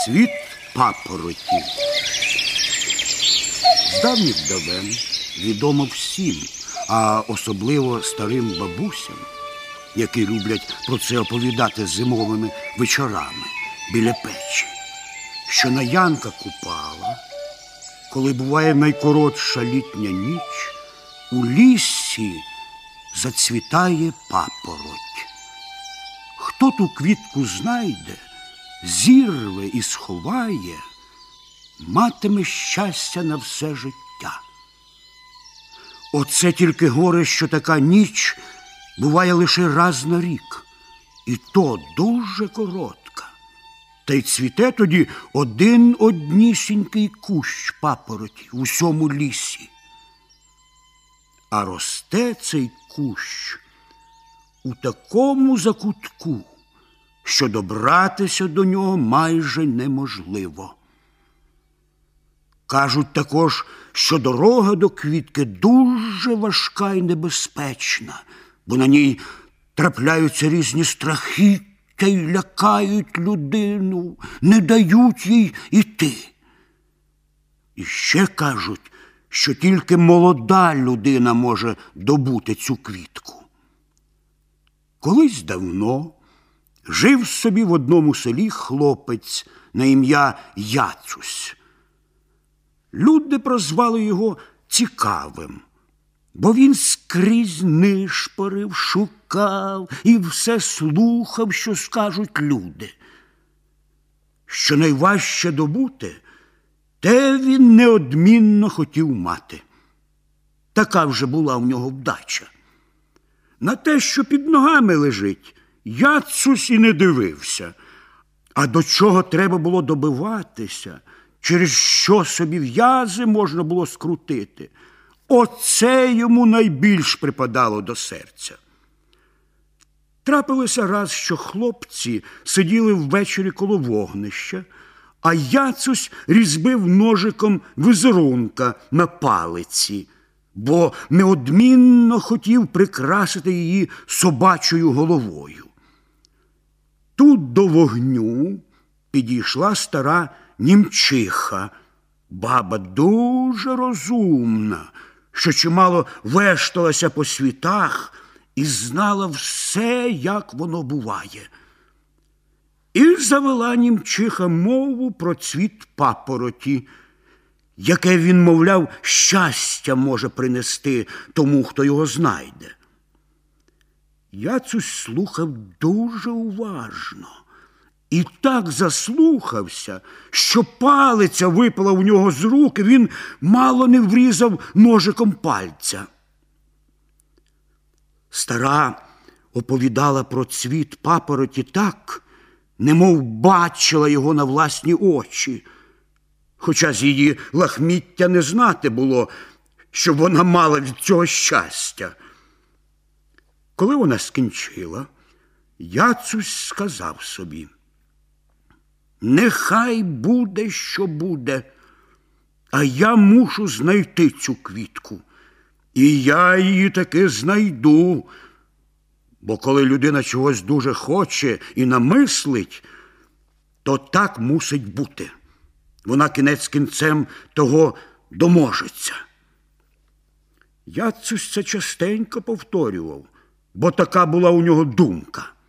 Процвіт папороті. З давніх давен відомо всім, а особливо старим бабусям, які люблять про це оповідати зимовими вечорами біля печі, що на Янка Купала, коли буває найкоротша літня ніч, у лісі зацвітає папороть. Хто ту квітку знайде, зірве і сховає, матиме щастя на все життя. Оце тільки горе, що така ніч буває лише раз на рік, і то дуже коротка. Та й цвіте тоді один однісінький кущ папороті в усьому лісі. А росте цей кущ у такому закутку, що добратися до нього майже неможливо. Кажуть також, що дорога до квітки дуже важка і небезпечна, бо на ній трапляються різні страхіття й лякають людину, не дають їй іти. І ще кажуть, що тільки молода людина може добути цю квітку. Колись давно жив собі в одному селі хлопець на ім'я Яцусь. Люди прозвали його Цікавим, бо він скрізь нишпорив, шукав і все слухав, що скажуть люди. Що найважче добути, те він неодмінно хотів мати. Така вже була в нього вдача. На те, що під ногами лежить, Яцусь і не дивився. А до чого треба було добиватися, через що собі в'язи можна було скрутити, оце йому найбільш припадало до серця. Трапилося раз, що хлопці сиділи ввечері коло вогнища, а Яцусь різьбив ножиком візерунка на палиці, бо неодмінно хотів прикрасити її собачою головою. Тут до вогню підійшла стара німчиха, баба дуже розумна, що чимало вешталася по світах і знала все, як воно буває. І завела німчиха мову про цвіт папороті, яке він, мовляв, щастя може принести тому, хто його знайде. Яцусь слухав дуже уважно і так заслухався, що палиця випала у нього з рук, і він мало не врізав ножиком пальця. Стара оповідала про цвіт папороті так, немов бачила його на власні очі, хоча з її лахміття не знати було, що вона мала від цього щастя. Коли вона скінчила, Яцусь сказав собі: «Нехай буде, що буде, а я мушу знайти цю квітку. І я її таки знайду, бо коли людина чогось дуже хоче і намислить, то так мусить бути. Вона кінець кінцем того доможеться». Яцусь це частенько повторював, бо така була у нього думка.